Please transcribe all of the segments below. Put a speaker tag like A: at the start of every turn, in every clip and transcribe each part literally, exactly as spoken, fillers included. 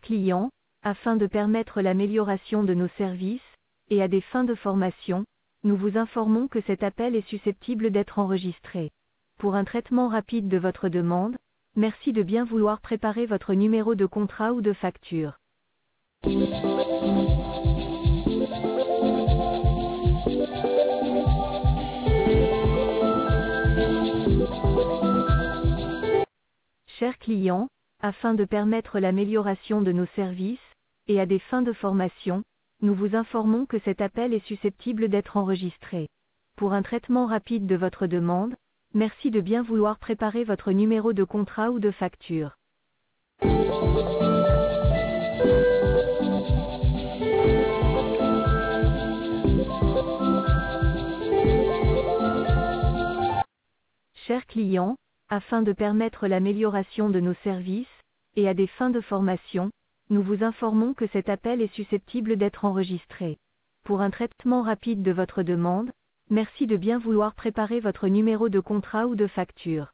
A: client, afin de permettre l'amélioration de nos services, et à des fins de formation, nous vous informons que cet appel est susceptible d'être enregistré. Pour un traitement rapide de votre demande, merci de bien vouloir préparer votre numéro de contrat ou de facture. Chers clients, afin de permettre l'amélioration de nos services, et à des fins de formation, nous vous informons que cet appel est susceptible d'être enregistré. Pour un traitement rapide de votre demande, merci de bien vouloir préparer votre numéro de contrat ou de facture. Chers clients, afin de permettre l'amélioration de nos services, et à des fins de formation, nous vous informons que cet appel est susceptible d'être enregistré. Pour un traitement rapide de votre demande, merci de bien vouloir préparer votre numéro de contrat ou de facture.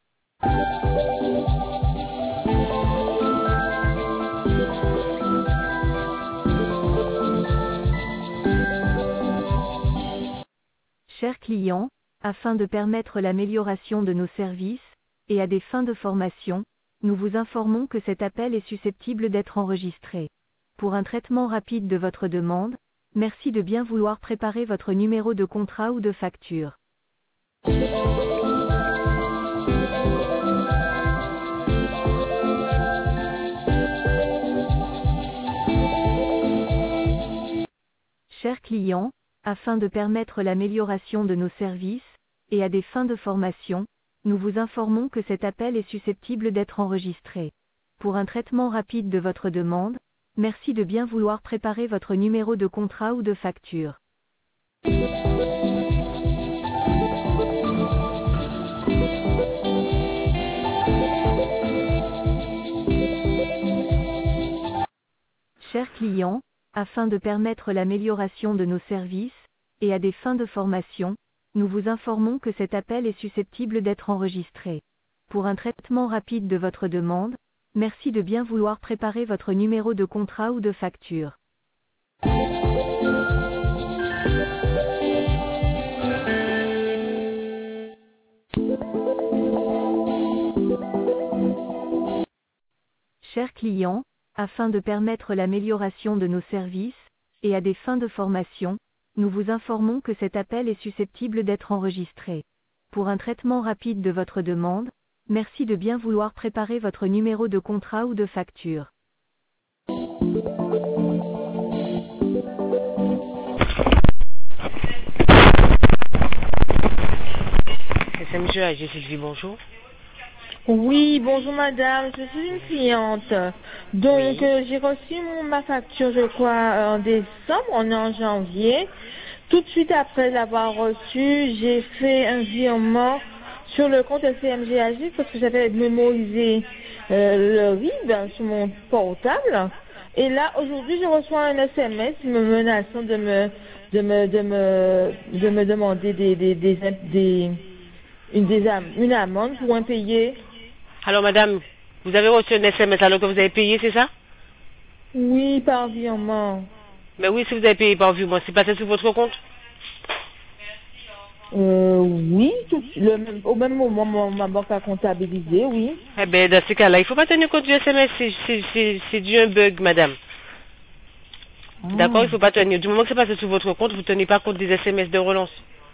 A: Chers clients, afin de permettre l'amélioration de nos services, et à des fins de formation, nous vous informons que cet appel est susceptible d'être enregistré. Pour un traitement rapide de votre demande, merci de bien vouloir préparer votre numéro de contrat ou de facture. Chers clients, afin de permettre l'amélioration de nos services, et à des fins de formation, nous vous informons que cet appel est susceptible d'être enregistré. Pour un traitement rapide de votre demande, merci de bien vouloir préparer votre numéro de contrat ou de facture. Chers clients, afin de permettre l'amélioration de nos services, et à des fins de formation, nous vous informons que cet appel est susceptible d'être enregistré. Pour un traitement rapide de votre demande, merci de bien vouloir préparer votre numéro de contrat ou de facture. Chers clients, afin de permettre l'amélioration de nos services, et à des fins de formation, nous vous informons que cet appel est susceptible d'être enregistré. Pour un traitement rapide de votre demande, merci de bien vouloir préparer votre numéro de contrat ou de facture.
B: S M G A G, Sylvie, bonjour.
C: Oui, bonjour madame, je suis une cliente. Donc
B: Oui.
C: euh, j'ai reçu mon, ma facture, je crois, en décembre, on est en janvier. Tout de suite après l'avoir reçu, j'ai fait un virement sur le compte S M G A G parce que j'avais mémorisé euh, le R I B sur mon portable. Et là, aujourd'hui, je reçois un S M S me menaçant de me de me de me de me demander des des des, des une des am- une amende pour impayé.
B: Alors madame, vous avez reçu un S M S alors que vous avez payé, c'est ça?
C: Oui, par virement.
B: Mais oui, si vous avez payé par virement, c'est passé sur votre compte?
C: Euh, oui, tout, le même, au même moment, mon- ma banque a comptabilisé, oui.
B: Eh bien, dans ce cas-là, il ne faut pas tenir compte du S M S, c'est- c'est c'est- c'est dû un bug, madame.
C: Ah,
B: D'accord, il ne faut pas tenir. Du moment que c'est passé sur votre compte, vous ne tenez pas compte des S M S de relance.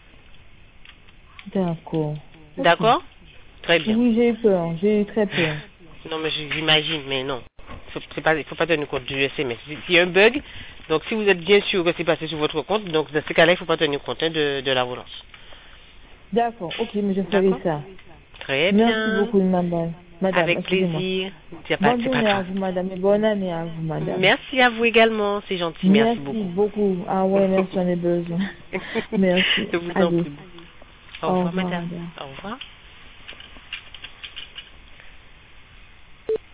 C: d'accord. Ok.
B: D'accord? Très bien.
C: Oui, j'ai eu peur, j'ai eu très peur.
B: Non, mais j'imagine, mais non. Faut- c'est pas- Il ne faut pas tenir compte du S M S. S'il y a un bug, donc si vous êtes bien sûr que c'est passé sur votre compte, donc dans ce cas-là, il ne faut pas tenir compte hein, de, de la relance.
C: D'accord, ok, mais je ferai
B: D'accord.
C: ça.
B: Très
C: Merci
B: bien.
C: beaucoup, madame. Madame,
B: Avec
C: excusez-moi.
B: plaisir. C'est pas,
C: Bonne
B: c'est pas
C: journée à
B: grave.
C: vous, madame, et bonne année à vous, madame.
B: Merci à vous également, c'est gentil, merci
C: Merci
B: beaucoup.
C: beaucoup. Ah ouais, merci, j'en ai besoin. Merci.
B: Je vous en
C: Allez.
B: prie. Au
C: Au
B: revoir,
C: revoir,
B: madame.
C: madame.
B: Au revoir.